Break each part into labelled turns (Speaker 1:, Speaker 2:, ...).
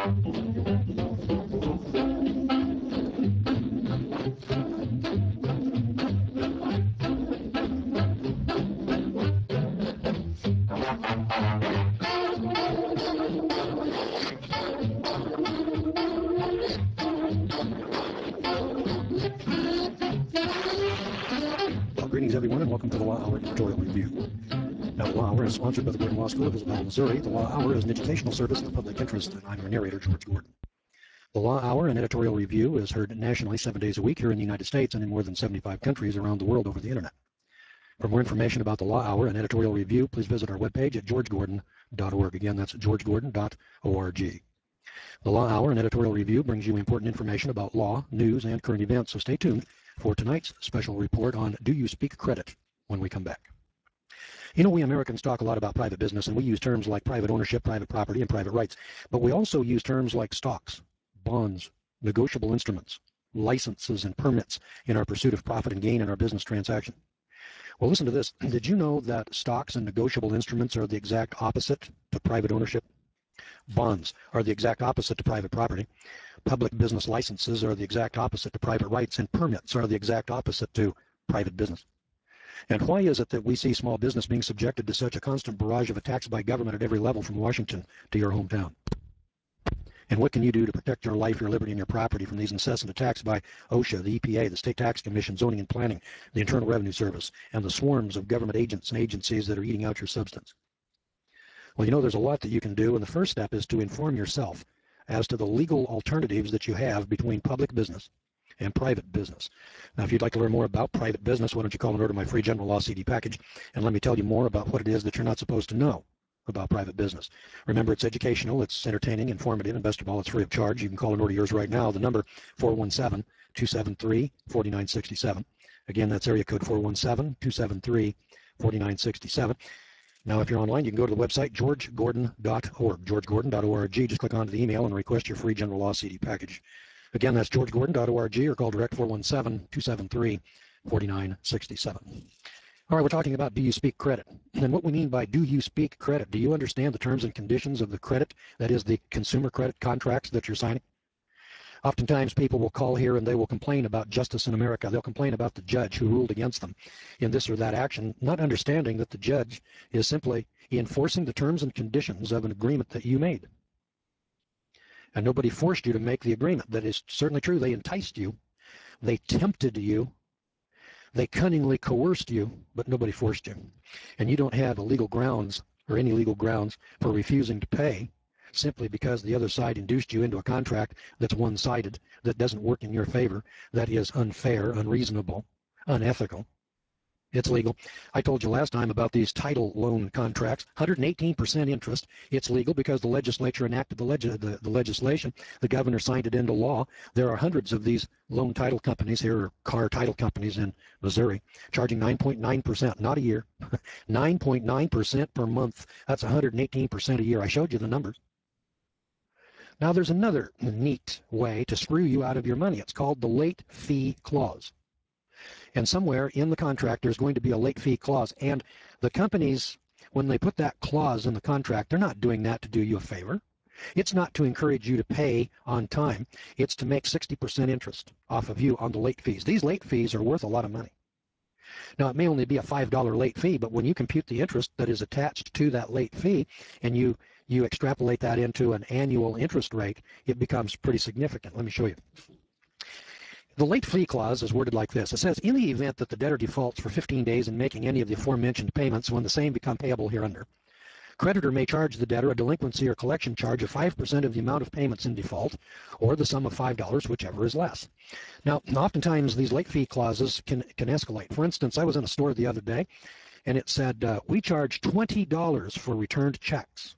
Speaker 1: Well, greetings, everyone, and welcome to the Law Hour Editorial Review. Now, the Law Hour is sponsored by the Gordon Law School of Isabel, Missouri. The Law Hour is an educational service in the public interest, and I'm your narrator, George Gordon. The Law Hour and Editorial Review is heard nationally 7 days a week here in the United States and in more than 75 countries around the world over the Internet. For more information about the Law Hour and Editorial Review, please visit our webpage at georgegordon.org. Again, that's georgegordon.org. The Law Hour and Editorial Review brings you important information about law, news, and current events, so stay tuned for tonight's special report on Do You Speak Credit when we come back. You know, we Americans talk a lot about private business, and we use terms like private ownership, private property, and private rights, but we also use terms like stocks, bonds, negotiable instruments, licenses, and permits in our pursuit of profit and gain in our business transaction. Well, listen to this. Did you know that stocks and negotiable instruments are the exact opposite to private ownership? Bonds are the exact opposite to private property. Public business licenses are the exact opposite to private rights, and permits are the exact opposite to private business. And why is it that we see small business being subjected to such a constant barrage of attacks by government at every level from Washington to your hometown? And what can you do to protect your life, your liberty, and your property from these incessant attacks by OSHA, the EPA, the State Tax Commission, Zoning and Planning, the Internal Revenue Service, and the swarms of government agents and agencies that are eating out your substance? Well, you know, there's a lot that you can do, and the first step is to inform yourself as to the legal alternatives that you have between public business and private business. Now, if you'd like to learn more about private business, why don't you call and order my free general law CD package, and let me tell you more about what it is that you're not supposed to know about private business. Remember, it's educational, it's entertaining, informative, and best of all, it's free of charge. You can call and order yours right now. The number 417-273-4967. Again, that's area code 417-273-4967. Now, if you're online, you can go to the website, georgegordon.org, georgegordon.org. Just click onto the email and request your free general law CD package. Again, that's georgegordon.org, or call direct 417-273-4967. All right, we're talking about do you speak credit? And what we mean by do you speak credit, do you understand the terms and conditions of the credit, that is the consumer credit contracts that you're signing? Oftentimes people will call here and they will complain about justice in America. They'll complain about the judge who ruled against them in this or that action, not understanding that the judge is simply enforcing the terms and conditions of an agreement that you made. And nobody forced you to make the agreement. That is certainly true. They enticed you. They tempted you. They cunningly coerced you, but nobody forced you. And you don't have a legal grounds or any legal grounds for refusing to pay simply because the other side induced you into a contract that's one-sided, that doesn't work in your favor, that is unfair, unreasonable, unethical. It's legal. I told you last time about these title loan contracts, 118% interest. It's legal because the legislature enacted the legislation. The governor signed it into law. There are hundreds of these loan title companies here, or car title companies in Missouri, charging 9.9%, not a year, 9.9% per month. That's 118% a year. I showed you the numbers. Now, there's another neat way to screw you out of your money. It's called the late fee clause. And somewhere in the contract, there's going to be a late fee clause. And the companies, when they put that clause in the contract, they're not doing that to do you a favor. It's not to encourage you to pay on time. It's to make 60% interest off of you on the late fees. These late fees are worth a lot of money. Now, it may only be a $5 late fee, but when you compute the interest that is attached to that late fee and you extrapolate that into an annual interest rate, it becomes pretty significant. Let me show you. The late fee clause is worded like this. It says, in the event that the debtor defaults for 15 days in making any of the aforementioned payments when the same become payable hereunder, creditor may charge the debtor a delinquency or collection charge of 5% of the amount of payments in default, or the sum of $5, whichever is less. Now, oftentimes these late fee clauses can escalate. For instance, I was in a store the other day, and it said, we charge $20 for returned checks.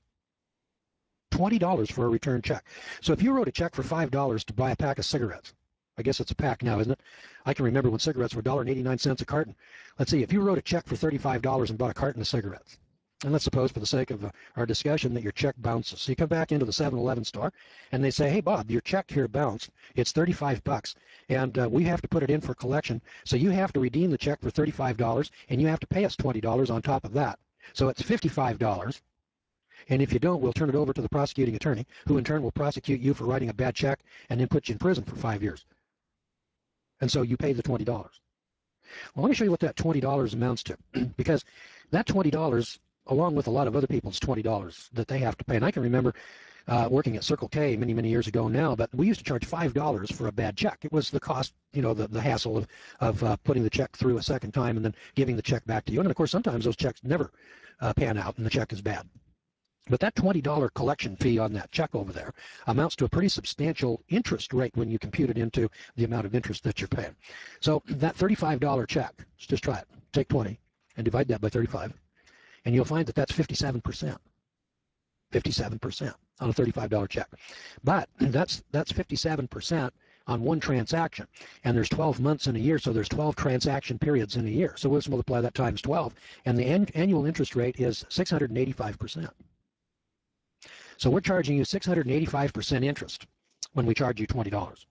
Speaker 1: $20 for a returned check. So if you wrote a check for $5 to buy a pack of cigarettes, I guess it's a pack now, isn't it? I can remember when cigarettes were $1.89 a carton. Let's see, if you wrote a check for $35 and bought a carton of cigarettes, and let's suppose for the sake of our discussion that your check bounces. So you come back into the 7-Eleven store and they say, hey, Bob, your check here bounced. It's $35 and we have to put it in for collection. So you have to redeem the check for $35 and you have to pay us $20 on top of that. So it's $55. And if you don't, we'll turn it over to the prosecuting attorney, who in turn will prosecute you for writing a bad check and then put you in prison for 5 years. And so you pay the $20. Well, let me show you what that $20 amounts to, because that $20, along with a lot of other people's $20 that they have to pay, and I can remember working at Circle K many, many years ago now, but we used to charge $5 for a bad check. It was the cost, you know, the hassle of putting the check through a second time and then giving the check back to you. And of course, sometimes those checks never pan out and the check is bad. But that $20 collection fee on that check over there amounts to a pretty substantial interest rate when you compute it into the amount of interest that you're paying. So that $35 check, let's just try it. Take 20 and divide that by 35, and you'll find that that's 57%. 57% on a $35 check. But that's 57% on one transaction. And there's 12 months in a year, so there's 12 transaction periods in a year. So let's multiply that times 12. And the annual interest rate is 685%. So we're charging you 685% interest when we charge you $20.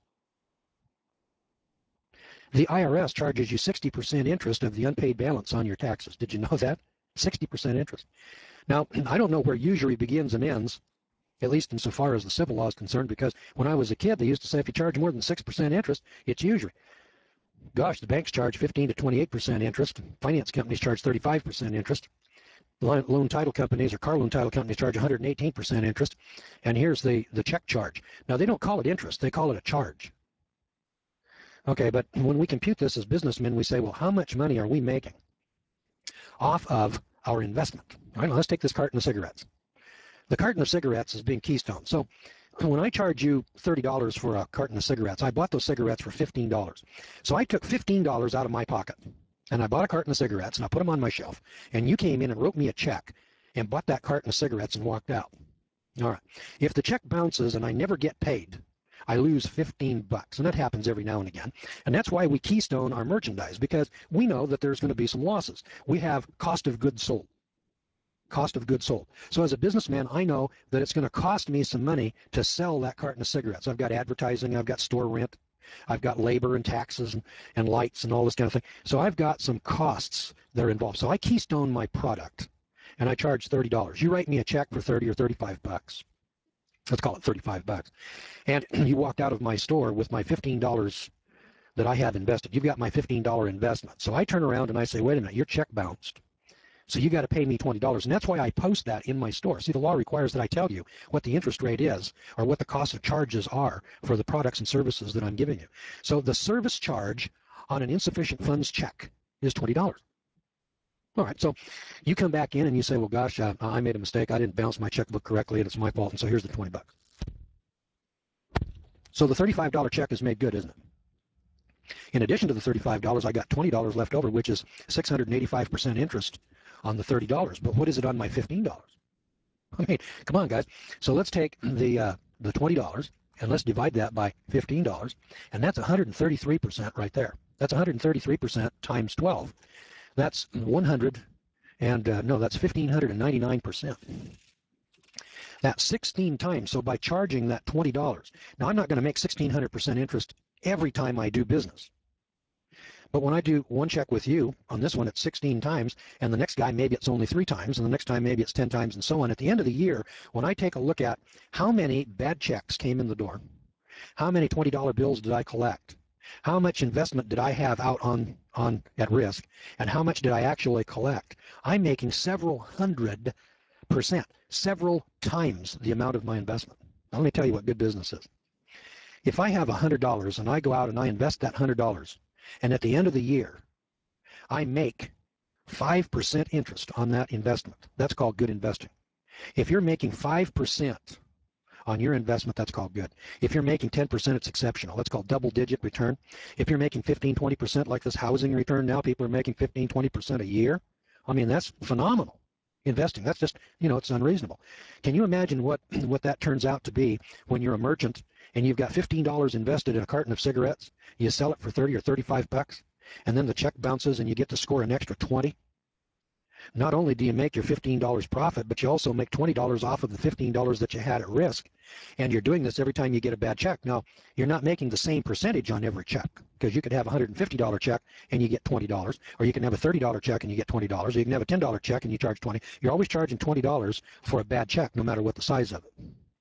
Speaker 1: The IRS charges you 60% interest of the unpaid balance on your taxes. Did you know that? 60% interest. Now, I don't know where usury begins and ends, at least insofar as the civil law is concerned, because when I was a kid, they used to say if you charge more than 6% interest, it's usury. Gosh, the banks charge 15 to 28% interest. Finance companies charge 35% interest. Loan title companies or car loan title companies charge 118% interest. And here's the check charge. Now, they don't call it interest. They call it a charge. Okay, but when we compute this as businessmen, we say, well, how much money are we making off of our investment? All right, now let's take this carton of cigarettes. The carton of cigarettes is being Keystone. So when I charge you $30 for a carton of cigarettes, I bought those cigarettes for $15. So I took $15 out of my pocket, and I bought a carton of cigarettes, and I put them on my shelf, and you came in and wrote me a check and bought that carton of cigarettes and walked out. All right. If the check bounces and I never get paid, I lose $15, and that happens every now and again. And that's why we keystone our merchandise, because we know that there's going to be some losses. We have cost of goods sold. Cost of goods sold. So as a businessman, I know that it's going to cost me some money to sell that carton of cigarettes. I've got advertising, I've got store rent, I've got labor and taxes and lights and all this kind of thing. So I've got some costs that are involved. So I keystone my product, and I charge $30. You write me a check for 30 or $35. Let's call it $35. And you walked out of my store with my $15 that I have invested. You've got my $15 investment. So I turn around and I say, wait a minute, your check bounced. So you got to pay me $20. And that's why I post that in my store. See, the law requires that I tell you what the interest rate is or what the cost of charges are for the products and services that I'm giving you. So the service charge on an insufficient funds check is $20. All right, so you come back in and you say, well, gosh, I made a mistake. I didn't bounce my checkbook correctly, and it's my fault, and so here's the $20. So the $35 check is made good, isn't it? In addition to the $35, I got $20 left over, which is 685% interest on the $30. But what is it on my $15? I mean, come on, guys. So let's take the $20 and let's divide that by $15, and that's 133% right there. That's 133% times 12. That's 1,599%. That's 16 times. So by charging that $20, now I'm not going to make 1,600% interest every time I do business. But when I do one check with you, on this one it's 16 times, and the next guy maybe it's only 3 times, and the next time maybe it's 10 times, and so on. At the end of the year, when I take a look at how many bad checks came in the door, how many $20 bills did I collect, how much investment did I have out on at risk, and how much did I actually collect, I'm making several 100%, several times the amount of my investment. Now let me tell you what good business is. If I have $100 and I go out and I invest that $100, and at the end of the year, I make 5% interest on that investment, that's called good investing. If you're making 5% on your investment, that's called good. If you're making 10%, it's exceptional. That's called double-digit return. If you're making 15, 20% like this housing return now, people are making 15, 20% a year. I mean, that's phenomenal investing. That's just, you know, it's unreasonable. Can you imagine what that turns out to be when you're a merchant and you've got $15 invested in a carton of cigarettes, you sell it for 30 or $35, and then the check bounces and you get to score an extra 20? not only do you make your $15 profit, but you also make $20 off of the $15 that you had at risk. And you're doing this every time you get a bad check. Now, you're not making the same percentage on every check, because you could have a $150 check and you get $20, or you can have a $30 check and you get $20, or you can have a $10 check and you charge $20. You're always charging $20 for a bad check, no matter what the size of it.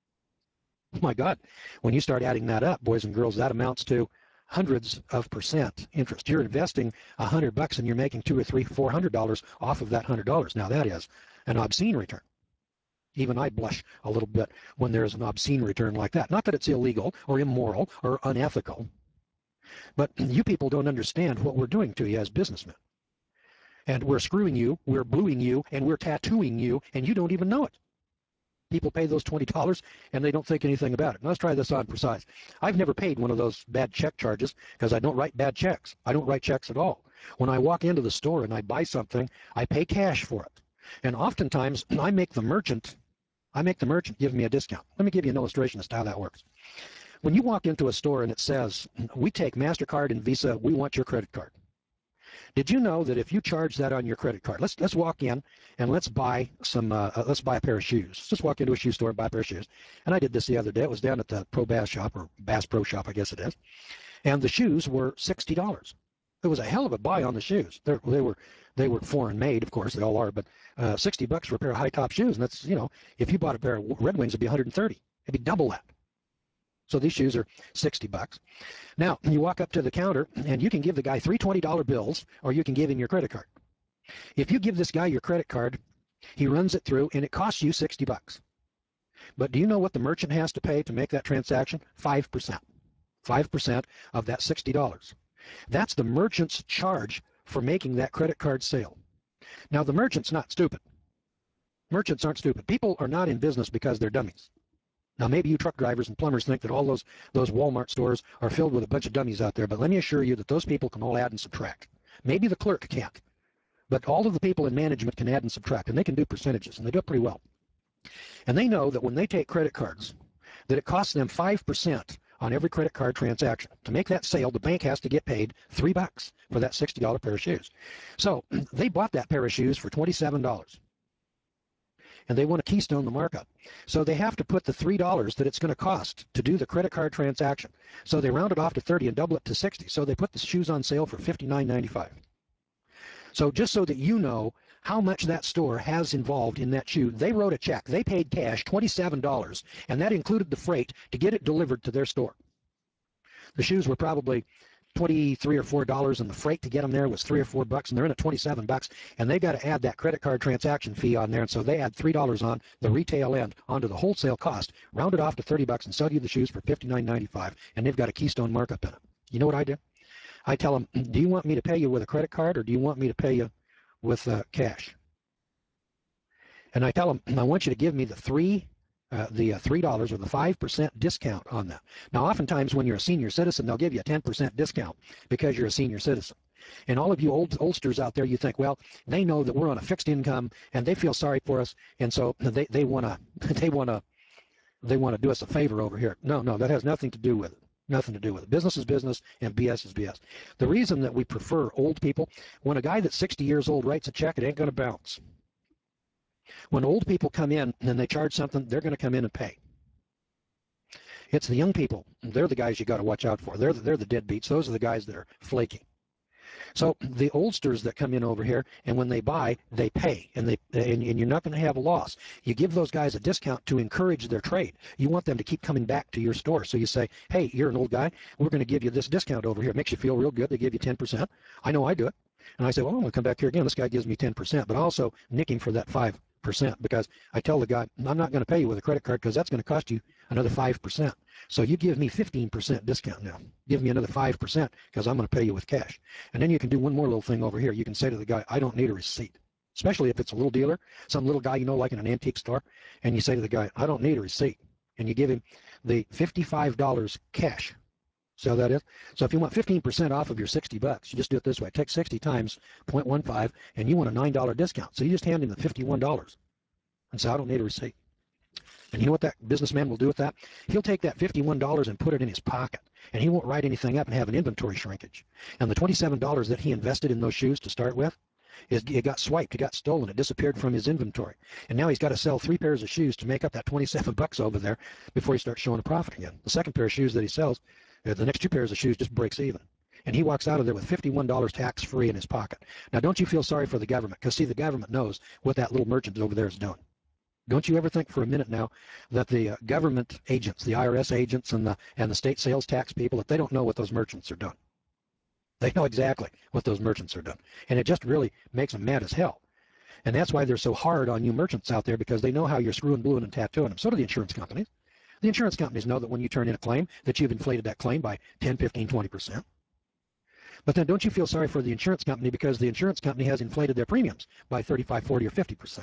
Speaker 1: Oh my God, when you start adding that up, boys and girls, that amounts to hundreds of percent interest. You're investing $100 and you're making $200 or $300, $400 off of that $100. Now that is an obscene return. Even I blush a little bit when there's an obscene return like that. Not that it's illegal or immoral or unethical, but you people don't understand what we're doing to you as businessmen. And we're screwing you, we're bluing you, and we're tattooing you, and you don't even know it. People pay those $20 and they don't think anything about it. Now, let's try this on for size. I've never paid one of those bad check charges because I don't write bad checks. I don't write checks at all. When I walk into the store and I buy something, I pay cash for it. And oftentimes I make the merchant give me a discount. Let me give you an illustration as to how that works. When you walk into a store and it says, we take MasterCard and Visa, we want your credit card. Did you know that if you charge that on your credit card, let's walk in and let's buy a pair of shoes. Just walk into a shoe store and buy a pair of shoes. And I did this the other day. It was down at the Pro Bass shop, or Bass Pro shop, I guess it is. And the shoes were $60. It was a hell of a buy on the shoes. They were foreign made, of course, they all are, but $60 for a pair of high top shoes. And that's, if you bought a pair of Red Wings, it'd be $130. It'd be double that. So these shoes are $60. Now, you walk up to the counter, and you can give the guy three $20 bills, or you can give him your credit card. If you give this guy your credit card, he runs it through, and it costs you $60. But do you know what the merchant has to pay to make that transaction? 5%. 5% of that $60. That's the merchant's charge for making that credit card sale. Now, the merchant's not stupid. Merchants aren't stupid. People are not in business because they're dummies. Now, maybe you truck drivers and plumbers think that all those Walmart stores are filled with a bunch of dummies out there, but let me assure you that those people can all add and subtract. Maybe the clerk can't, but all of the people in management can add and subtract, and they can do percentages, and they do it pretty well. And they know that when they take credit cards, that it costs them 5% on every credit card transaction. To make that sale, the bank has to get paid $3 for that $60 pair of shoes. So they bought that pair of shoes for $27. And they want to keystone the markup. So they have to put the $3 that it's going to cost to do the credit card transaction. So they round it off to 30 and double it to 60. So they put the shoes on sale for $59.95. So just so that you know how much that store has involved in that shoe, they wrote a check. They paid cash $27, and that included the freight to get it delivered to their store. The shoes were probably $23 or $4, and the freight to get them there was $3 or $4, and they're in at $27, and they got to add that credit card transaction fee on there, and so they add $3 on the retail end onto the wholesale cost, round it off to $30, and sell you the shoes for $59.95, and they've got a keystone markup in it. You know what I do? I tell them, do you want me to pay you with a credit card, or do you want me to pay you with cash? And I tell them, I want you to give me the $3 or the 5% discount on that. Now, oftentimes when you're a senior citizen, they'll give you a 10% discount because you're a senior citizen. And all of you oldsters out there, you think, well, they know that we're on a fixed income and they feel sorry for us, and so they want to do us a favor over here. No, that has nothing to do with it. Nothing to do with it. Business is business and BS is BS. The reason that we prefer old people, when a guy that's 60 years old writes a check, it ain't going to bounce. When old people come in and they charge something, they're going to come in and pay. It's the young people. They're the guys you got to watch out for. They're the deadbeats. Those are the guys that are flaky. So the oldsters that come in over here, and when they buy, they pay, and you're not going to have a loss. You give those guys a discount to encourage their trade. You want them to keep coming back to your store. So you say, hey, you're an old guy. We're going to give you this discount over here. It makes you feel real good. They give you 10%. I know I do it. And I say, well, I'm going to come back here again. This guy gives me 10%, but I also nick him for that 5%, because I tell the guy, I'm not going to pay you with a credit card because that's going to cost you another 5%. So you give me 15% discount now. Give me another 5% because I'm going to pay you with cash. And then you can do one more little thing over here. You can say to the guy, I don't need a receipt, especially if it's a little dealer, some little guy, like in an antique store. And you say to the guy, I don't need a receipt. And you give him the $55 cash. So that is. So if you want 15% off of your $60, you just do it this way. Take 60 times 0.15, and you want a $9 discount. So you just hand him the $51 and say, I don't need a receipt. And you know what that businessman will do with that? He'll take that $51 and put it in his pocket, and he won't write anything up and have an inventory shrinkage. And the $27 that he invested in those shoes to start with, It got swiped, it got stolen, it disappeared from his inventory. And now he's got to sell 3 pairs of shoes to make up that 27 bucks over there before he starts showing a profit again. The second pair of shoes that he sells, the next 2 pairs of shoes just breaks even. And he walks out of there with $51 tax-free in his pocket. Now, don't you feel sorry for the government? Because, see, the government knows what that little merchant over there is doing. Don't you ever think for a minute now that the government agents, the IRS agents and the state sales tax people, that they don't know what those merchants are doing? They know exactly what those merchants are doing. And it just really makes them mad as hell. And that's why they're so hard on you merchants out there, because they know how you're screwing, bluing, and tattooing them. So do the insurance companies. The insurance companies know that when you turn in a claim that you've inflated that claim by 10, 15, 20%. But then don't you feel sorry for the insurance company, because the insurance company has inflated their premiums by 35, 40, or 50%.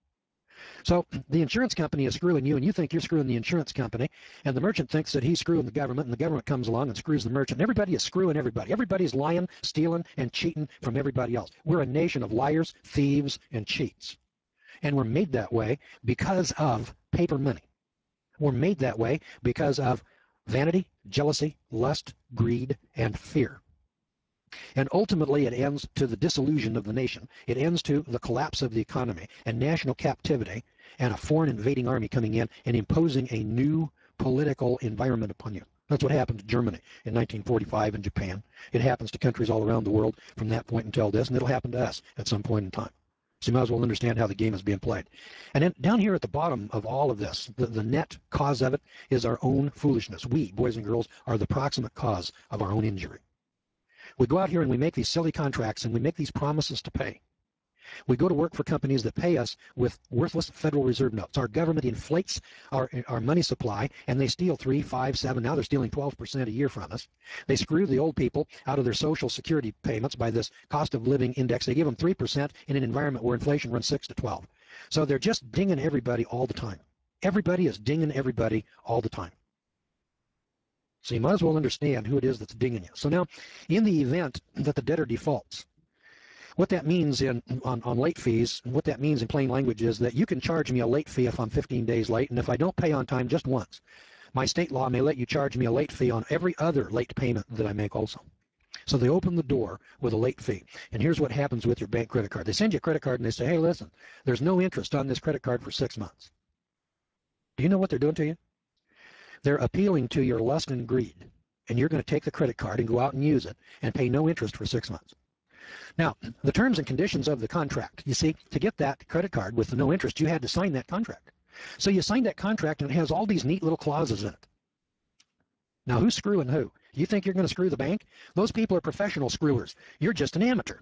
Speaker 1: So the insurance company is screwing you, and you think you're screwing the insurance company, and the merchant thinks that he's screwing the government, and the government comes along and screws the merchant. And everybody is screwing everybody. Everybody's lying, stealing, and cheating from everybody else. We're a nation of liars, thieves, and cheats. And we're made that way because of paper money. We're made that way because of vanity, jealousy, lust, greed, and fear. And ultimately, it ends to the disillusion of the nation. It ends to the collapse of the economy and national captivity and a foreign invading army coming in and imposing a new political environment upon you. That's what happened to Germany in 1945 and Japan. It happens to countries all around the world from that point until this, and it'll happen to us at some point in time. So you might as well understand how the game is being played. And then down here at the bottom of all of this, the net cause of it is our own foolishness. We, boys and girls, are the proximate cause of our own injury. We go out here and we make these silly contracts and we make these promises to pay. We go to work for companies that pay us with worthless Federal Reserve notes. Our government inflates our money supply, and they steal 3, 5, 7. Now they're stealing 12% a year from us. They screw the old people out of their Social Security payments by this cost of living index. They give them 3% in an environment where inflation runs 6 to 12. So they're just dinging everybody all the time. Everybody is dinging everybody all the time. So you might as well understand who it is that's dinging you. So now, in the event that the debtor defaults, what that means on late fees, what that means in plain language is that you can charge me a late fee if I'm 15 days late, and if I don't pay on time just once, my state law may let you charge me a late fee on every other late payment that I make also. So they open the door with a late fee. And here's what happens with your bank credit card. They send you a credit card and they say, hey, listen, there's no interest on this credit card for 6 months. Do you know what they're doing to you? They're appealing to your lust and greed, and you're going to take the credit card and go out and use it and pay no interest for 6 months. Now, the terms and conditions of the contract, you see, to get that credit card with the no interest, you had to sign that contract. So you signed that contract, and it has all these neat little clauses in it. Now, who's screwing who? You think you're going to screw the bank? Those people are professional screwers. You're just an amateur.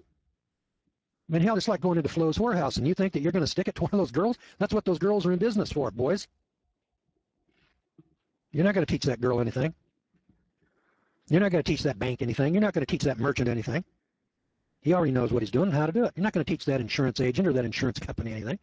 Speaker 1: I mean, hell, it's like going into Flo's whorehouse, and you think that you're going to stick it to one of those girls? That's what those girls are in business for, boys. You're not going to teach that girl anything. You're not going to teach that bank anything. You're not going to teach that merchant anything. He already knows what he's doing and how to do it. You're not going to teach that insurance agent or that insurance company anything.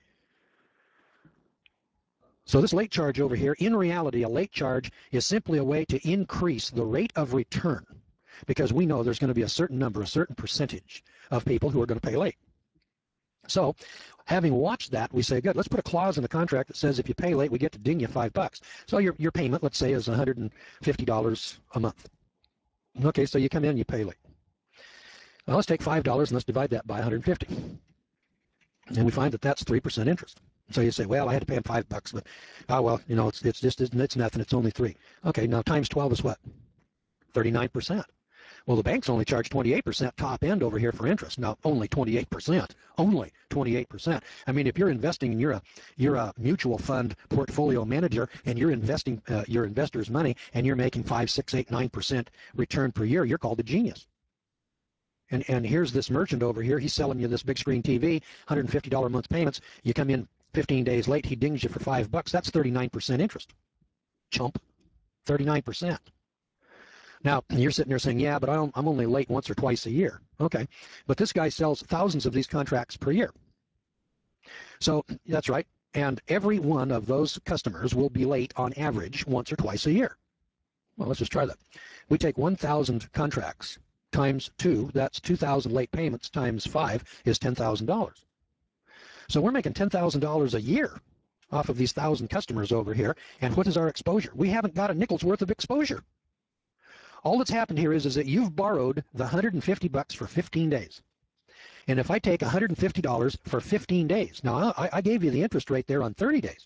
Speaker 1: So this late charge over here, in reality, a late charge is simply a way to increase the rate of return, because we know there's going to be a certain number, a certain percentage of people who are going to pay late. So, having watched that, we say, good, let's put a clause in the contract that says if you pay late, we get to ding you $5. So your payment, let's say, is $150 a month. Okay, so you come in and you pay late. Well, let's take $5 and let's divide that by 150. And we find that that's 3% interest. So you say, well, I had to pay him $5, but, oh, well, you know, it's nothing, it's only 3. Okay, now times 12 is what? 39%. Well, the banks only charge 28% top end over here for interest. Now, only 28%. Only 28%. I mean, if you're investing and you're a mutual fund portfolio manager and you're investing your investors' money and you're making 5, 6, 8, 9% return per year, you're called a genius. And here's this merchant over here. He's selling you this big screen TV, $150 a month payments. You come in 15 days late, he dings you for $5. That's 39% interest. Chump. 39%. Now, you're sitting there saying, yeah, but I'm only late once or twice a year. Okay, but this guy sells thousands of these contracts per year. So that's right. And every one of those customers will be late on average once or twice a year. Well, let's just try that. We take 1,000 contracts times 2. That's 2,000 late payments times 5 is $10,000. So we're making $10,000 a year off of these 1,000 customers over here. And what is our exposure? We haven't got a nickel's worth of exposure. All that's happened here is that you've borrowed the $150 for 15 days. And if I take $150 for 15 days, now I gave you the interest rate there on 30 days.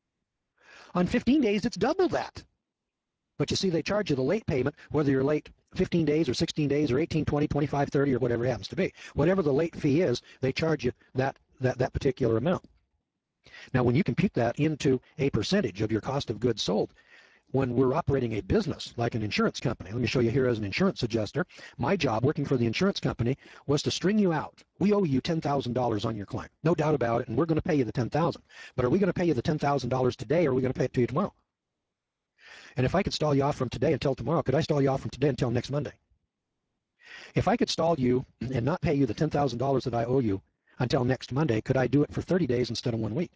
Speaker 1: On 15 days, it's double that. But you see, they charge you the late payment, whether you're late 15 days or 16 days or 18, 20, 25, 30, or whatever it happens to be. Whatever the late fee is, they charge you that particular amount. Now, when you compute that into a percentage of your cost of goods sold, when we're operating a business like an insurance company, let me show you here as an insurance adjuster, my job working for the insurance company was to string you out. We owe you $10,000 on your claim, no doubt about it, and we're going to pay you the $10,000. But are we going to pay you the $10,000 today, or are we going to pay it to you tomorrow? And if I could stall you off from today until tomorrow, could I stall you off from today until next Monday? If I could stall you and not pay you the $10,000 that I owe you until next Monday, could I do it for 30 days instead of 1 week?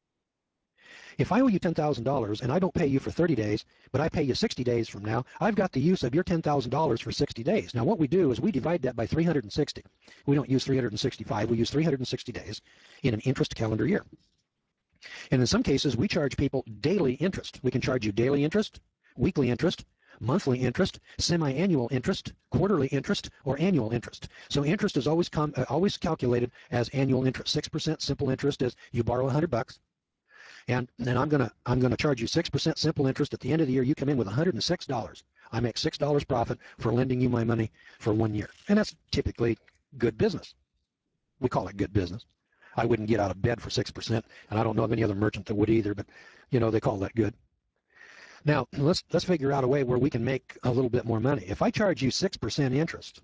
Speaker 1: If I owe you $10,000 and I don't pay you for 30 days, but I pay you 60 days from now, I've got the use of your $10,000 for 60 days. Now, what we do is we divide that by 360. We don't use 365. We use 360 days in an interest calendar year. And in some cases, we charge people daily interest. We can charge you daily interest, weekly interest, monthly interest, semi-annual interest, quarterly interest, or annual interest. So interest is always calculated as annual interest. 6% simple interest is you borrow $100, and then I'm gonna charge you 6% simple interest. At the end of the year, you come in with $106. I make $6 profit for lending you my money for 1 year, and that's typically good business. We call it good business. I wouldn't get out of bed for 6%, and I don't know of any other merchant that would either, but you know, they call that good. Now, let's figure out a way where we can make a little bit more money. If I charge you 6% interest,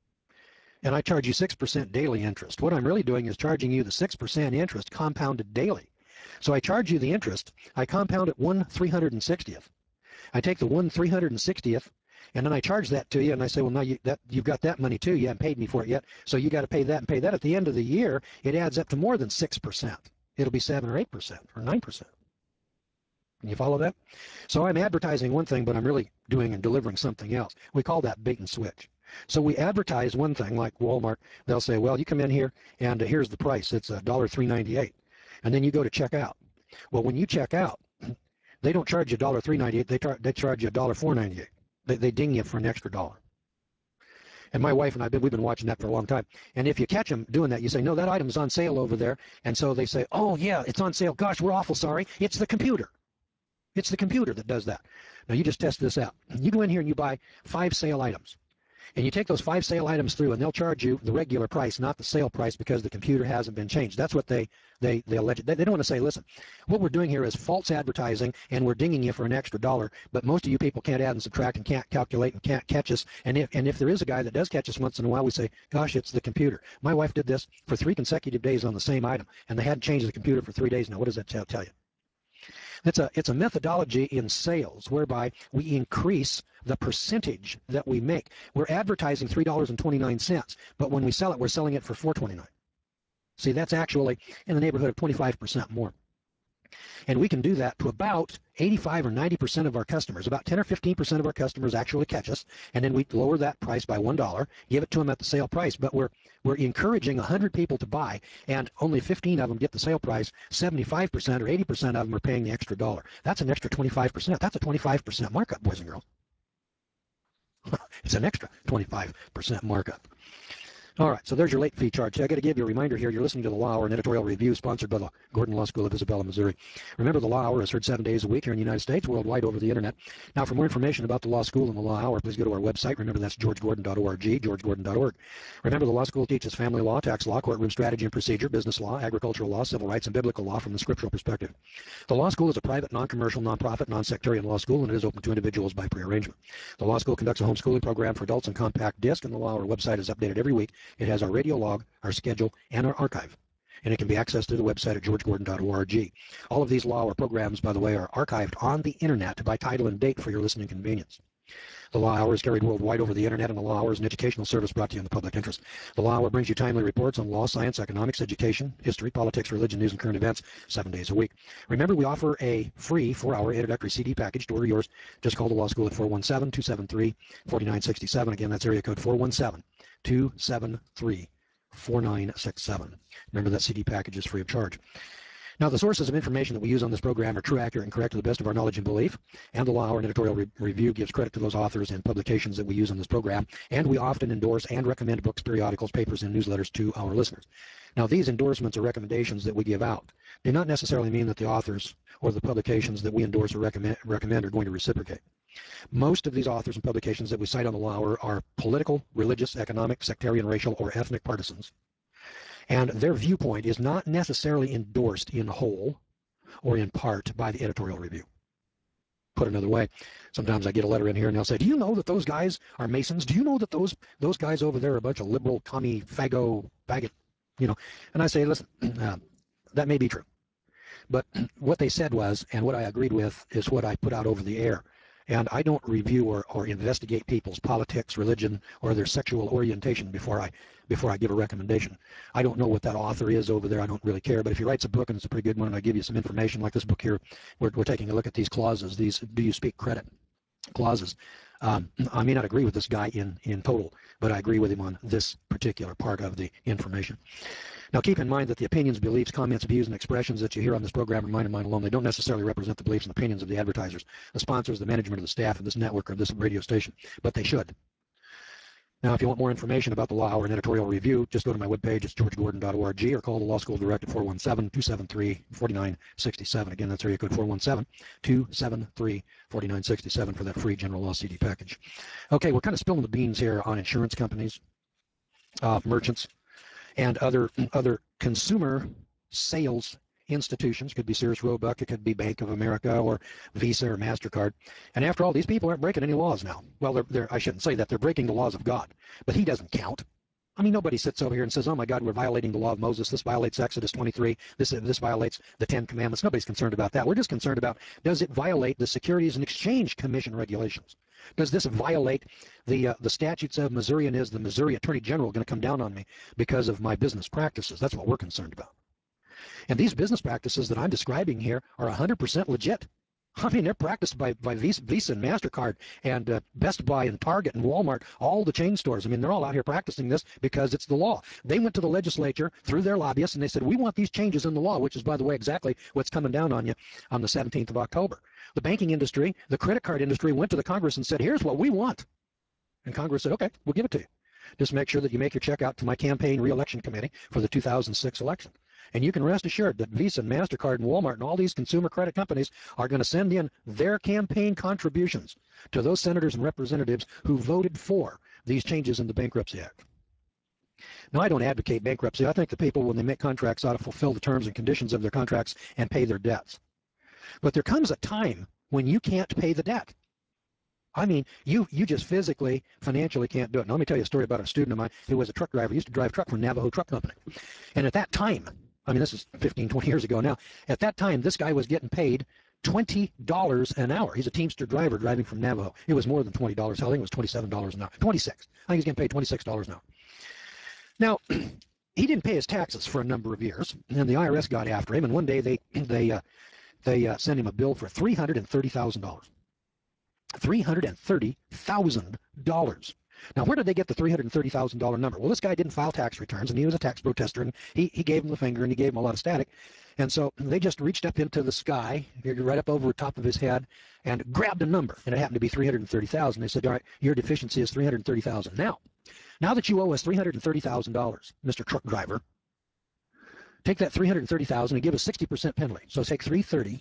Speaker 1: and I charge you 6% daily interest, what I'm really doing is charging you the 6% interest compounded daily. So I charge you the interest, I compound it 1/360th. I take the 1/360th, and then I charge that to you, and I say, well, now you've got that money too. You haven't paid me for it yet, so you got to pay that and pay that. At the end of the year, it adds up to more than 6%. It'll be 7 or 8% or 9%. Can you follow that? So I'm advertising one thing, but I'm really doing and delivering something else. We call that bait and switch. So we advertise one thing, like Walmart. They'll say, well, you come in here, and here's the price. It's $3.98. And then you go to check out. Well, when you check out, they don't charge you $3.98. They charge you $4.98. They ding you for an extra dollar. And my wife and we've been watching that for a long time. And if you catch them doing that, you say, no, that item's on sale over there. And so they say, oh, yeah, it's on sale. Gosh, we're awful sorry. It's the computer. It's the computer that does that. Now, you just test this out. You go in here and you buy 5 sale items. And you take those 5 sale items through, and they'll charge you the regular price, not the sale price, because the computer hasn't been changed. That's what they allege. They don't want to say, listen, what we're doing here is false advertising, and we're dinging you for an extra dollar. But most of you people can't add and subtract and can't calculate and can't catch us. And if there is a guy that does catch us once in a while, we say, gosh, it's the computer. My wife did this for 3 consecutive days on the same item, and they hadn't changed the computer for 3 days. Now, what does that tell you? It's a methodology in sales whereby we increase the percentage that we make. We're advertising $3.29, but when we sell it, we're selling it for $4.29. See, that's actually in the neighborhood of 25% more. And we can do that to about 85 or 90% of our customers. About 10 or 15% of our customers actually catch us, and then we lower that price by $1, give it to them at the sale price. But we're encouraging 100 people to buy, and only 15 of them get the sale price. 75% or 80% of them are paying the extra dollar. That's an extra 25%. That's a 25% markup, boys and girls. It's an extra 25% markup. All right, so there's your late fee charge. I got to give you a reminder here. You're listening to The Law Hour, an editorial review sponsored by the Gordon Law School of Isabella, Missouri. Remember, The Law Hour is heard 7 days a week here in the United States, worldwide over the Internet. Now, for more information about the Law School and The Law Hour, please go to our website. Remember, that's georgegordon.org, georgegordon.org. Remember, the Law School teaches family law, tax law, courtroom strategy and procedure, business law, agricultural law, civil rights, and biblical law from the scriptural perspective. The Law School is a private, non-commercial, non-profit, non-sectarian law school, and it is open to individuals by prearrangement. The Law School conducts a homeschooling program for adults on compact disc, and the Law Hour website is updated every week. It has our radio log, our schedule, and our archive. And it can be accessed through the website at georgegordon.org. All of these Law Hour programs, by the way, are archived on the Internet by title and date for your listening convenience. The Law Hour is carried worldwide over the Internet, and the Law Hour is an educational service brought to you in the public interest. The Law Hour brings you timely reports on law, science, economics, education, history, politics, religion, news, and current events 7 days a week. Remember, we offer a free 4-hour introductory CD package. To order yours, just call the Law School at 417-273-4967. Again, that's area code 417-273-4967. Remember, that CD package is free of charge. Now, the sources of information that we use on this program are true, accurate, and correct to the best of our knowledge and belief. And the Law Hour and Editorial Review gives credit to those authors and publications that we use on this program. And we often endorse and recommend books, periodicals, papers, and newsletters to our listeners. Now, these endorsements or recommendations that we give out do not necessarily mean that the authors or the publications that we endorse or recommend are going to reciprocate. Most of these authors and publications that we cite on the Law Hour are political, religious, economic, sectarian, racial, or ethnic partisans. And their viewpoint is not necessarily endorsed in whole or in part by the editorial review. Put another way, sometimes I get a letter in here and they'll say, do you know that those guys are Masons? Do you know that those guys over there are a bunch of liberal, commie, fago, faggot, you know? And I say, listen, that may be true. But what they said was, and what I agreed with, is what I put out over the air. And I don't review or investigate people's politics, religion, or their sexual orientation before I give a recommendation. I don't know what that author is over there. I don't really care. But if he writes a book and it's a pretty good one, and I give you some information like this book here, we're taking a look at these clauses, these do you speak credit clauses. I may not agree with this guy in total, but I agree with him on this particular part of the information. Now, keep in mind that the opinions, beliefs, comments, views, and expressions that you hear on this program are mine and mine alone. They don't necessarily represent the beliefs and opinions of the advertisers, the sponsors, the management, of the staff of this network or this radio station, but they should. Now, if you want more information about the Law Hour and editorial review, just go to my webpage. It's georgegordon.org, or call the Law School Direct at 417-273-4967. Again, that's area code 417-273-4967 for that free general law CD package. Okay, we're kind of spilling the beans here on insurance companies, merchants, and other consumer sales institutions. It could be Sears Roebuck, it could be Bank of America or Visa or MasterCard. And after all, these people aren't breaking any laws now. Well, I shouldn't say that. They're breaking the laws of God. But he doesn't count. I mean, nobody sits over here and says, oh my God, we're violating the law of Moses. This violates Exodus 23. This violates the 10 Commandments. Nobody's concerned about that. We're just concerned about, does it violate the Securities and Exchange Commission regulations? Does this violate the statutes of Missouri, and is the Missouri Attorney General going to come down on me because of my business practices? That's what we're concerned about. And these business practices that I'm describing here are 100% legit. I mean, they're practiced by Visa and MasterCard and Best Buy and Target and Walmart, all the chain stores. I mean, they're all out here practicing this because it's the law. They went to the legislature through their lobbyists and they said, we want these changes in the law, which is, by the way, exactly what's coming down on you on the 17th of October. The banking industry, the credit card industry went to the Congress and said, here's what we want. And Congress said, okay, we'll give it to you. Just make sure that you make your check out to my campaign re-election committee for the 2006 election. And you can rest assured that Visa and MasterCard and Walmart and all these consumer credit companies are going to send in their campaign contributions to those senators and representatives who voted for these changes in the Bankruptcy Act. Now, I don't advocate bankruptcy. I think the people, when they make contracts, ought to fulfill the terms and conditions of their contracts and pay their debts. But there comes a time when you can't pay the debt. I mean, you just physically, financially can't do it. Now, let me tell you a story about a student of mine who was a truck driver. He used to drive truck for Navajo Truck Company. And at that time, I mean, this is 15, 20 years ago now. At that time, this guy was getting paid $20 an hour. He's a Teamster driver driving from Navajo. It was more than $20. Hell, I think it was $27 an hour. 26. I think he's getting paid $26 an hour. Now, he didn't pay his taxes for a number of years, and the IRS got after him. And one day they sent him a bill for $330,000. $330,000. Now, where did they get the $330,000 number? Well, this guy didn't file tax returns, and he was a tax protester, and he gave him the finger, and he gave him a lot of static. And so they just reached up into the sky, right up over the top of his head, and grabbed a number, and it happened to be $330,000. They said, all right, your deficiency is $330,000. Now that you owe us $330,000, Mr. Truck Driver, take that $330,000 and give us 60% penalty. So take $330,000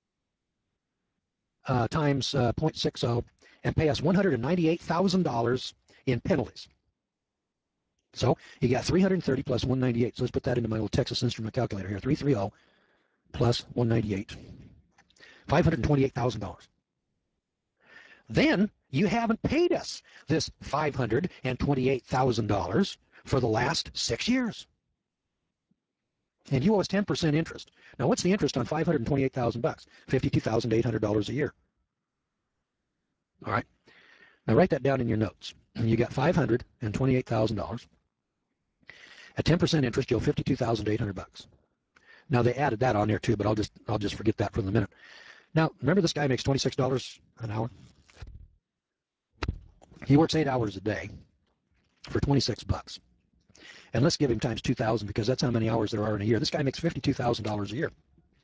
Speaker 1: times 0.60 and pay us $198,000 in penalties. So you got 330 plus 198. So let's put that into my little Texas Instrument calculator here. 330 plus 198. $528,000. Then you haven't paid us this $528,000 for the last 6 years. And you owe us 10% interest. Now, what's the interest on $528,000? $52,800 a year. All right. Now, write that down in your notes. You got $528,000. At 10% interest, you owe $52,800. Now, they added that on there too, but I'll just forget that for the minute. Now, remember, this guy makes $26 an hour. He works 8 hours a day for $26. And let's give him times 2,000 because that's how many hours there are in a year. This guy makes $52,000 a year.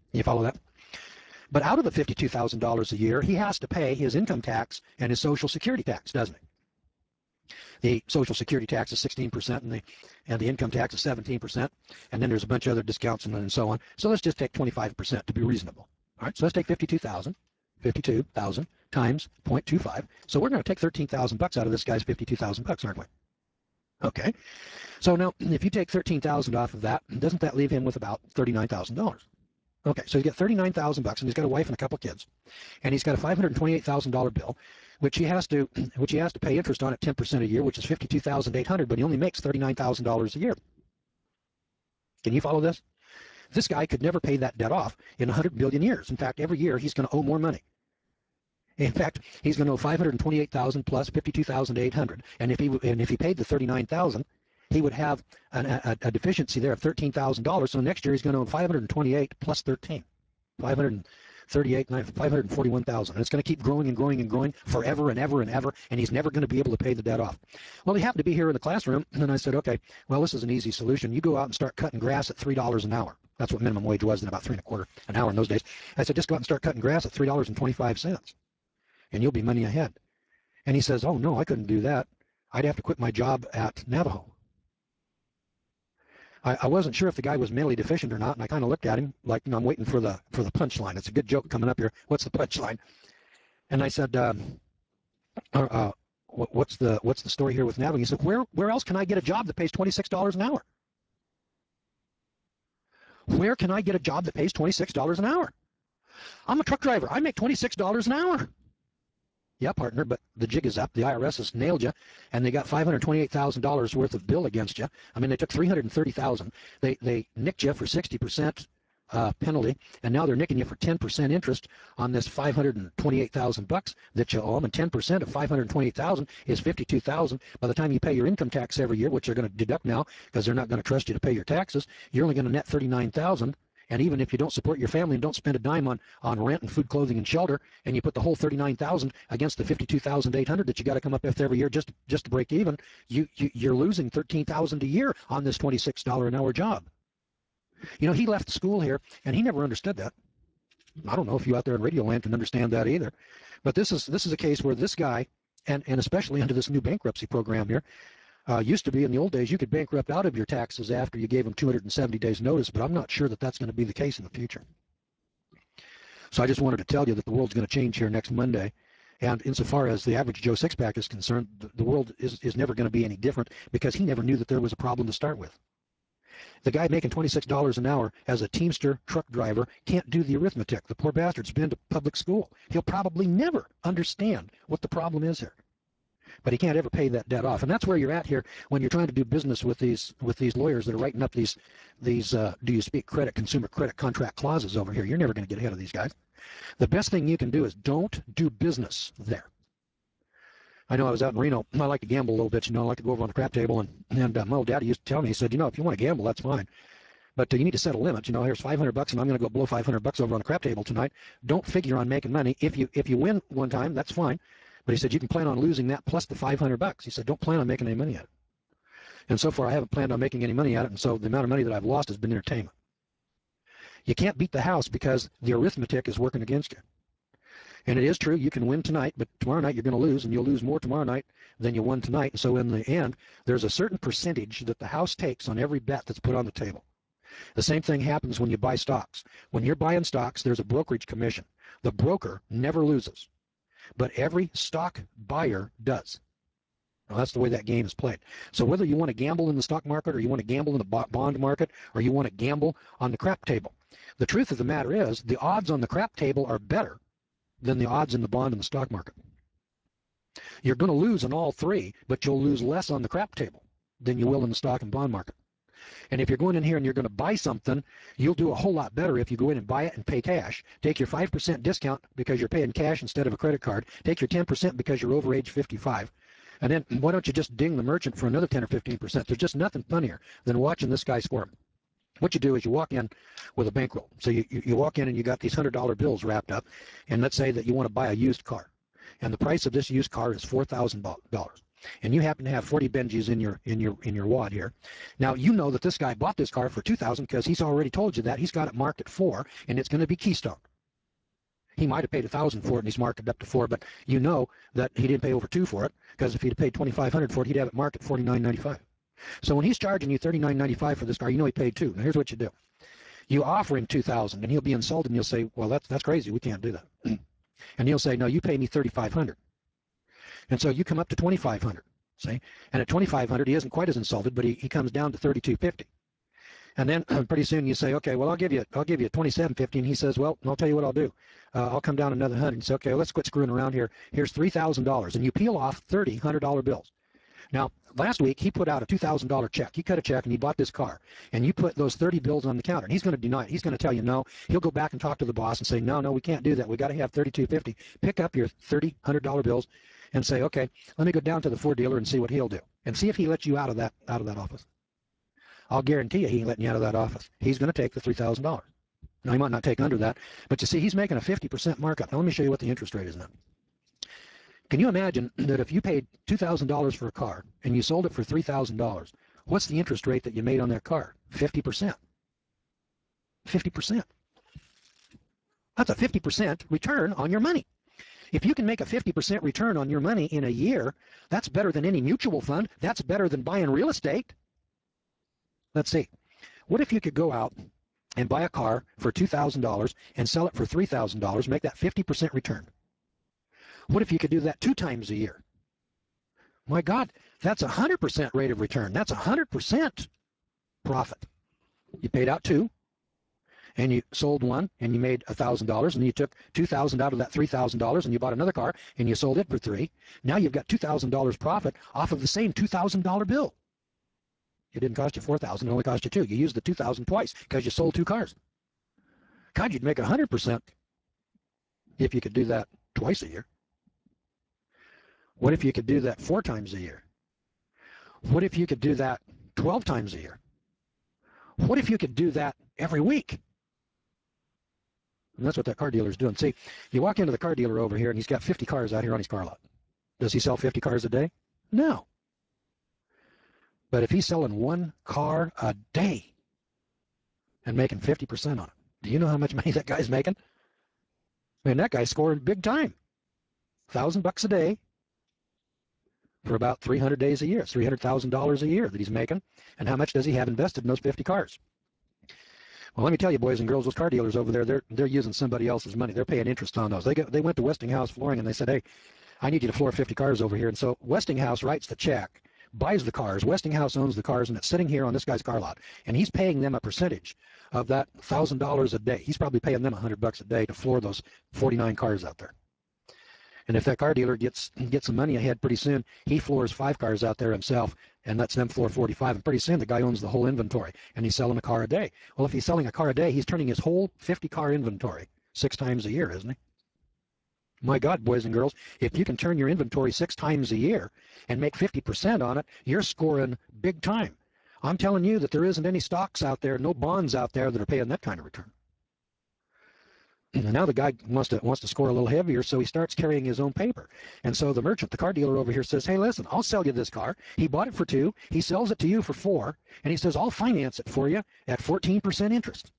Speaker 1: You follow that? But out of the $52,000 a year, he has to pay his income tax and his Social Security tax, doesn't he? The Social Security tax is 16%, and the income tax is 17%, and then there's a bunch of other discounts and so on. So let's just take 25% to be reasonable. All right, so let's take 52,000 times 0.25. So we're going to take 13,000 bucks out of this guy's 52,000 bucks, aren't we? Okay. So now, if you take 13,000 off of that, doesn't that leave him with about $39,000? Okay, so you get 39,000 bucks, and he's got a wife and a couple kids, and he's got a $528,000 bill, which he has to pay interest on at 10% a year, which is $52,800, but he only makes $39,000 a year. Can you follow this? This guy could never pay that debt off in 100 billion years. In fact, every year he's going to owe more money. In fact, he's going to owe 528,000 plus 52,800, and if he paid the 39,000, he would have a deficiency there of $13,000. So next year he's going to owe 528 plus 13, 538, 541,000. And it's going to keep growing and growing and growing forever and ever and ever, and he's never going to be able to pay the debt off. Well, he happened to be here in the classroom, and I said, okay, well, this is an easy solution. You go out and start cutting grass at $3 an hour. That's what minimum wage was, then about $3.25 an hour in those days. I said, just go out and start cutting grass at $3.25, and you'll be money ahead. And he says, oh, no, I couldn't do that. I'd have to quit my job at Navajo. I wasn't sure if the guy was mentally deficient or not, and I kind of looked at him like, I'm waiting for the punchline. It's a good joke coming up here. What's the punchline? And I said, what's the story here with Navajo? He said, where else can I get a job that pays $26 an hour? Where can I get a job that pays $26 an hour? I'm a truck driver. I make $26 an hour. Yeah, partner, but the jig is up. The IRS has nailed you, and they got $528,000 worth of bill against you. I mean, they took $330,000. They nicked you for 60% penalty, and now they're nicking you for 10% interest on this $528,000 that you owe them, and 10% of $528,000 is $52,000. By the time you pay your income tax every year, which they're going to deduct now because they're not going to trust you to pay your taxes, you're only going to net $39,000. And even if you don't support your family and don't spend a dime on rent and food, clothing, and shelter, and you put the whole $39,000 against the $52,800 that you got to come up with every year just to break even, you're losing $13,000 a year on this $26 an hour job. You know, he left school here, and he never understood that. I don't know if you out there in Radio Land can understand that either. But this is a case where this guy, and especially under this new bankruptcy program here, used to be in the old days you could bankrupt out of your taxes after you gave them 270 days notice, but I'm not sure that that's going to be the case in the future. So I just wanted to tell you that the world's going to change here next Monday. And insofar as the average Joe Sixpack is concerned, the world is never going to be any different because he never knew that there was a problem to start with. The guy making $26 an hour as a Teamster truck driver can't do the arithmetic. The poor bastard's been to public school. He'll probably never understand what the problem is here. But he can't ever pay that debt off, and that's where you're at here when you're trying to do business with these lawyers that are writing up these do you speak credit, consumer credit contract clauses over here. You're never going to get ahead of these guys. The best thing you can do is don't do business there. I know I was out in Reno. I like to gamble a little bit. You know, I like to go over on the crap table, and my old daddy used to tell me. He said, you know, if you want to gamble, that's fine, but you need to set a limit. You know, here's $500, and I'm going to go blow $500 over on the crap table tonight. Don't figure on making money. If you win one time, that's fine. But he said, you can plan on losing that plus the $500. He said, don't plan on making any money at it. And so far, I haven't planned on making any money at it. And so the amount of money that I've lost has been entertainment. You can't beat the house because the arithmetic is working against you. And it is true, you can win tonight, but tomorrow night you're going to lose, and you'll lose more tomorrow night than you won tonight. So in the end, there's a certain percentage that the house takes on every bet that's put on the table. The same thing happens when you buy stocks. When you're buying stocks, there's a brokerage commission. The broker never loses. But every stock buyer does. Now, that's the way that game is played. So whether you want to gamble in the stock market or you want to gamble in the bond market or you want to gamble on the crap table, the truth of the matter is the odds on the crap table are better than the odds in the bond and the stock market. You're going to lose in all three, but you'll lose less on the crap table than you will in the stock and bond market. And if you're going in here and you're going to buy something, you'll do a whole lot better if you go in and buy it and pay cash. Take your 5% discount because you're paying cash instead of a credit card. Take your 10% because you're over age 55. And then why don't you just ding the merchant for another 10 or 15%? There's just nothing funnier than watching this guy squirm. What you do is you walk in with a bankroll. So you walk in and you got these $100 bills wrapped up. And let's say that you want to buy a used car. And the price of this used car is $4,000. and you happen to have 40 Benjis in your wad here. Now you know that this guy bought this car for $2,000 because he's already told you that he's got it marked at 4, and it's going to be Keystone. He might have paid $1,000 for it, and he's marked it up to 4, but you know that he didn't pay over 2 for it, because if he'd have paid $2,500 for it, he'd have it marked at $49.95. So when he's charging you $39.95 for this car, you know he paid 2. Now here's what you do: you offer him $2,000, and he'll be insulted, and you'll say, "Well, that's crazy. We can't do that." And he'll say, "No, you pay me $3,500." And so you come up to $2,500. See, and at $2,500, he isn't quite as insulted, but he comes down to $3,250. And then pretty soon you say, okay, well, I'll give you $2,750. And he says, well, I'll tell you what I'll do. I'll come down another 100. And say, okay, well, let's quit screwing around here. Here's $3,000. And you peel off 30 $100 bills. Now, last week, he put out a $2,000 check. He cut a check and he bought this car. And you put those 30 bills on the counter. And he's going to deny it. He's going to tell you no. He'll go back and talk to the boss and say, no, we can't do that. We got to have $3,250. Pick up your 30 $100 bills and say, okay, let me go down to the Ford dealer and see what he'll do. And see if he lets you out of that office. I'll guarantee you he ain't letting you out of that office. He's going to take the $3,000. Now, he might not take under that, but you see, he's making a 50% markup. Now, let me show you what the interest rate is now. Can you imagine that if you paid $2,000 for a car and you sold it for $3,000, what's the interest rate that you made on that car? 50%. 50%. That's a 50% return on your money. If you can make a 50% return on your money in a year, that's better than any mutual fund. That's better than buying real estate. Let's see. What if you could go out and buy a car for $2,000 and sell it for $3,000, make that 50% return? What if you could do that 2 times a year? My God, that's 100% rate of return. That's 100% profit. You paid out 2, and you sold 1, and you made $1,000, and you took $2,000 out of that $3,000, and you bought another car, and you sold it for 3. Now you've got $2,000 profit off of the same $2,000 bill. It didn't cost you $4,000, it only cost you 2. You used the $2,000 twice because you sold 2 cars. God, you'd make 100% if you could do that twice a year. What if you could do that 4 times a year? What if you could do that 12 times a year? What if you could do that every week? And that's what that car dealer is doing. See, you walk into the car dealer over here, and he's got 50 cars out here on his car lot. Does he sell 50 cars a day? No. But if he's selling 1 car a day and making 50% on it, do you know how much money that guy's making? I mean, that guy's scoring big time. $1,000 a day for about 300 days a year. It's $300,000 a year that he's making. And how much does he have invested in those 50 cars? Well, let me tell you, boys and girls, those car dealers over there, they're using somebody else's money. They're paying interest on those. They went to Westinghouse Flooring and they said, hey, I need you to floor 50 cars over here. And so Westinghouse writes the check, buys the cars. Westinghouse owns the cars, and it's sitting here on this guy's car lot. And he's paying them a percentage of that $1,000 a day. He's probably paying them $100 a day to floor those 49 cars out there. And if that car dealer gets some money ahead pretty soon, he floors 5 cars out there himself and lets them floor 45. And pretty soon the guy owns the whole inventory, and he's selling a car a day. Well, if he's selling a car a day, he's turning his whole 50-car inventory 6 times a year, isn't he? My God, boys and girls, if you can turn your inventory 6 times a year and make 50% on it, you're scoring big time. I'm telling you that there isn't any stocks out there, no bonds out there that are paying that kind of return. And now the guy wants to score a little heavier, so he starts carrying his own paper. And so the merchant, the car dealer over here says, hey, listen, I'll sell you this car. He bought it for 2. He sells it to you for 4. And he says, I'll finance it for you at 14% interest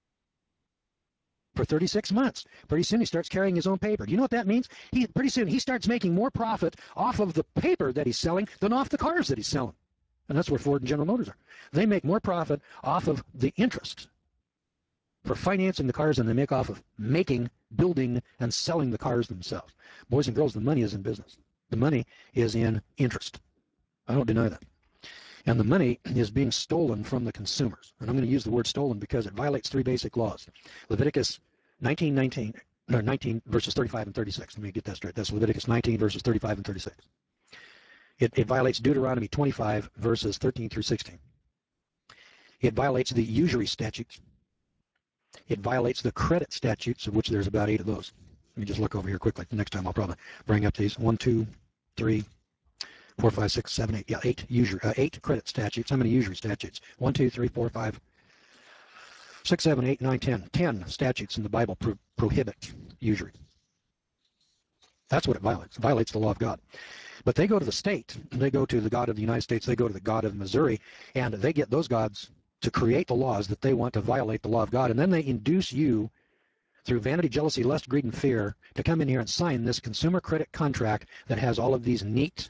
Speaker 1: for 36 months. Pretty soon he starts carrying his own paper. Do you know what that means? Pretty soon he starts making more profit off of the paper that he's selling than off the cars that he's selling. And that's where Ford and General Motors are. They make more profit off of the interest for financing the cars than they make off of making, building, and selling the cars themselves. Boys and girls, the money is in business. The money is in interest. I don't deny that. And the money is being stolen from the consumers. And I'm going to use the word stolen because it violates 3 basic laws. Leviticus 19 verses 35 and 36. Let me get that straight. That's Leviticus 19 verses 35 and 36. It violates Deuteronomy 25 verses 13 through 16. It violates the usury statutes. It violates the credit statutes, of which there's about 8 of those. Let me just look over here quickly. Next time I'll probably bring up these. 1, 2, 3, 4, 5, 6, 7, 8. Yeah, 8 credit statutes. How many usury statutes? 1, 2, 3, 4, 5, 6, 7, 8, 9, 10. 10 statutes in the Bible prohibit usury. That's what it violates. It violates the law of God. But they go to the state. They go to the God of the United States. They go to the God of Missouri, and they get those gods to create the laws that they want to violate the law of God. And then they induce you through vanity, jealousy, lust, greed, and fear to come in here and sign this consumer credit contract that has all of these neat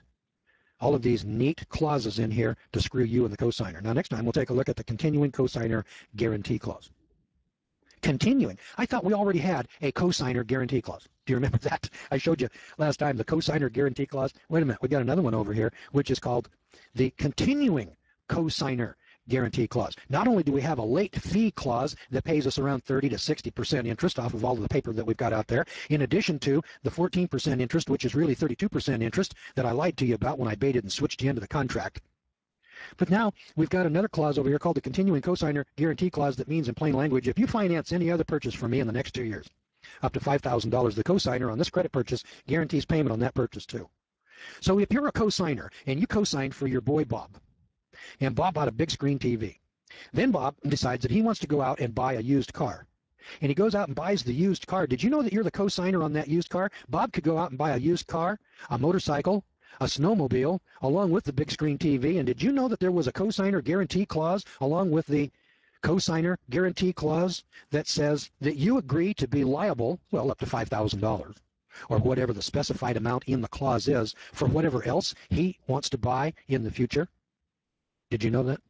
Speaker 1: clauses in here to screw you and the cosigner. Now, next time we'll take a look at the continuing cosigner guarantee clause. Continuing. I thought we already had a cosigner guarantee clause. Do you remember that? I showed you last time the cosigner guarantee clause. Wait a minute. We got another one over here, which is called the continuing cosigner guarantee clause. Not only do we have a late fee clause that pays us around 30 to 60% interest off of all of the paper that we've got out there, in addition to the 14% interest, which is really 32% interest that I lied to you about when I baited and switched you into the contract. But now we've got another clause over here called the continuing cosigner guarantee clause that means in plain language, if you finance any other purchase from me in the next 2 years, up to $5,000, the cosigner on this credit purchase guarantees payment on that purchase too. So if you're a cosigner and you cosigned for your boy Bob, and Bob bought a big screen TV, then Bob decides that he wants to go out and buy a used car. And he goes out and buys the used car. Did you know that you're the cosigner on that used car? Bob could go out and buy a used car, a motorcycle, a snowmobile, along with the big screen TV. And did you know that there was a cosigner guarantee clause along with the cosigner guarantee clause that says that you agree to be liable, well, up to $5,000 or whatever the specified amount in the clause is for whatever else he wants to buy in the future? Did you know that?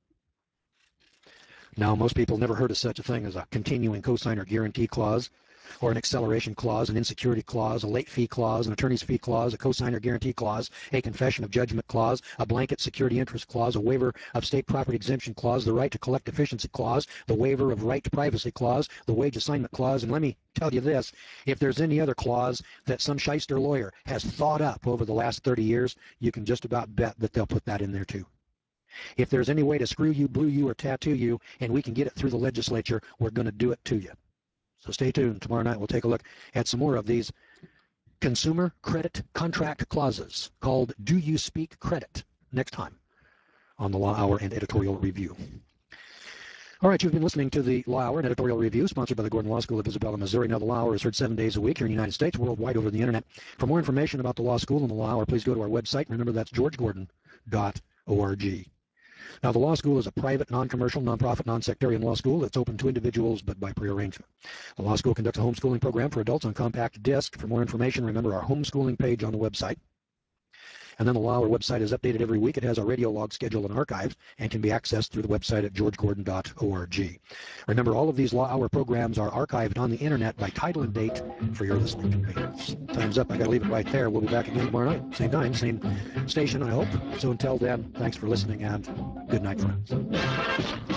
Speaker 1: Now, most people never heard of such a thing as a continuing cosigner guarantee clause, or an acceleration clause, an insecurity clause, a late fee clause, an attorney's fee clause, a cosigner guarantee clause, a confession of judgment clause, a blanket security interest clause, a waiver of state property exemption clause, the right to collect deficiency clause, the waiver of right to privacy clause, the wage assignment clause. And let me tell you this, if there's any other clause that some shyster lawyer has thought up over the last 30 years, you can just about bet that they'll put that in there too. If there's any way to screw you, blue you, or tattoo you, and we can get it through the legislature, we're going to do it to you. So stay tuned. Tomorrow night we'll take a look at some more of these consumer credit contract clauses called Do You Speak Credit next time on the Law Hour and Editorial Review. All right, you've been listening to the Law Hour and Editorial Review, sponsored by the Gordon Law School of Isabella, Missouri. Now, the Law Hour is heard 7 days a week here in the United States, worldwide over the Internet. For more information about the law school and the Law Hour, please go to our website. Remember, that's georgegordon.org. Now, the law school is a private, non-commercial, non-profit, non-sectarian law school that's open to individuals but by prearrangement. The law school conducts a homeschooling program for adults on compact disc. For more information, remember our homeschooling page on the website. And then the Law Hour website is updated every week. It has a radio log schedule and archives and can be accessed through the website at georgegordon.org. Remember, all of these Law Hour programs are archived on the Internet by title and date for your listening convenience. Time's up. I got to leave it right there. We'll be back again tomorrow night. Same time, same station, I hope. So until then, thanks for listening and good night, friends.